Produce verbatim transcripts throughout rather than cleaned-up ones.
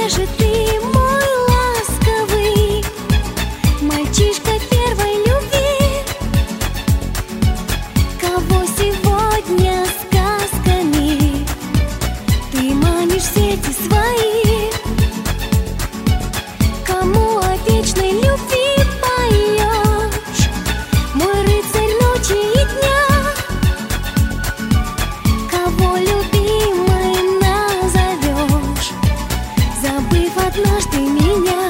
где же ты, мой ласковый мальчишка первой любви? Кого сегодня сказками ты манишь в сети свои? Кому о вечной любви поешь, мой рыцарь ночи и дня? Кого любимой назовешь, забыв однажды меня?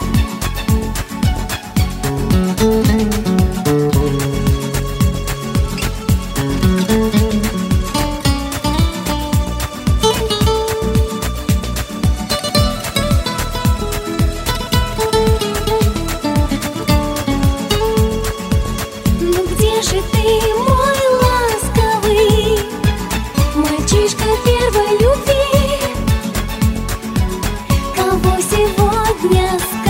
Ну где же ты, мой ласковый мальчишка первой любви? Кого сегодня